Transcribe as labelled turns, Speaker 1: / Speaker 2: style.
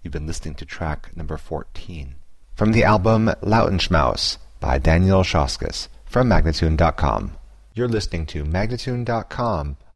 Speaker 1: You've been listening to track number 14.
Speaker 2: From the album Lautenschmaus by Daniel Šauskas from Magnatune.com. You're listening to Magnatune.com,